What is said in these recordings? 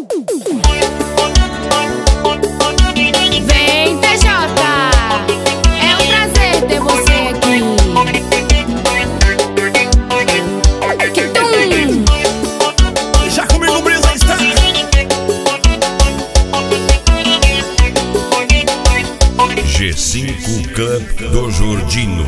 Vem, TJ, é um prazer ter você aqui. Tum. Já comigo, Brisa está. G5 Club do Jordino.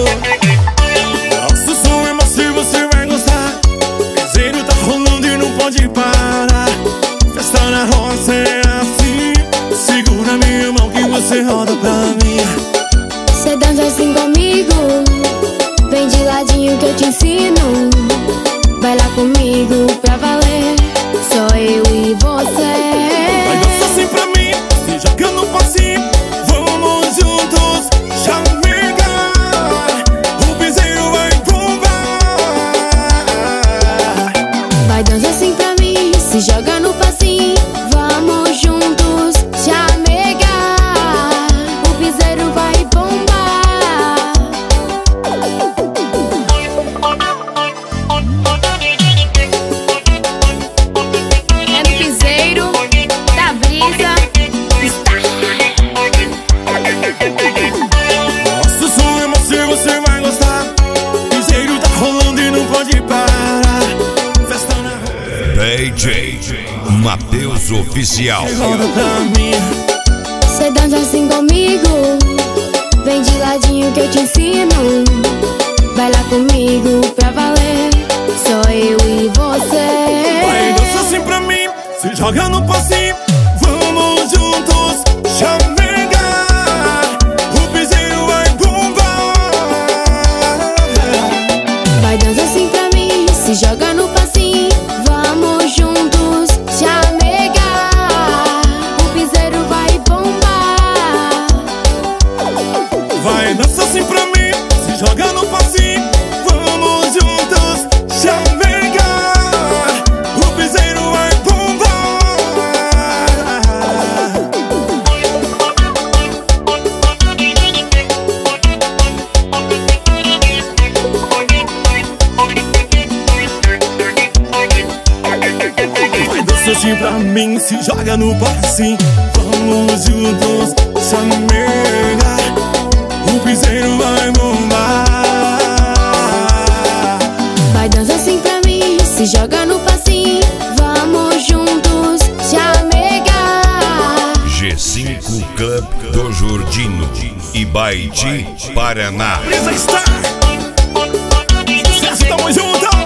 Nosso som é macio, você vai gostar. Piseiro tá rolando e não pode parar. Festa na roça é assim. Segura minha mão que você roda pra mim. Cê dança assim comigo, vem de ladinho que eu te ensino. Vai lá comigo pra valer, só eu e você. Vai dançar assim pra mim, se joga no passinho. Vamos juntos, chamegar. O piseiro vai bombar. Vai dançar assim pra mim, se joga no passinho. Vamos juntos, chamegar. O piseiro vai bombar. É no piseiro da Brisa está. Nosso som é macio, você vai gostar. Piseiro tá rolando e não pode parar. Festa na roça, DJ Matheus Oficial. roda pra mim. Cê dança assim comigo, vem de ladinho que eu te ensino. Vai lá comigo pra valer, só eu e você. Vai dançar assim pra mim, se joga no passinho. Vamos juntos, chamegar. O piseiro vai bombar. Vai dançar assim pra mim, se joga no passinho. Vamos juntos, chamegar. O piseiro vai bombar. Vai dançar assim pra mim, se joga no passinho. Vamos juntos, chamegar. O piseiro vai bombar. Vai dançar assim pra mim, se joga no passinho. Vamos juntos, chamegar. O piseiro vai bombar. Vai dançar assim pra mim, se joga no passinho. Vamos juntos, chamegar. G5 Club do Jordino, Ibaiti, Paraná. Brisa está. Sucesso, tamo junto.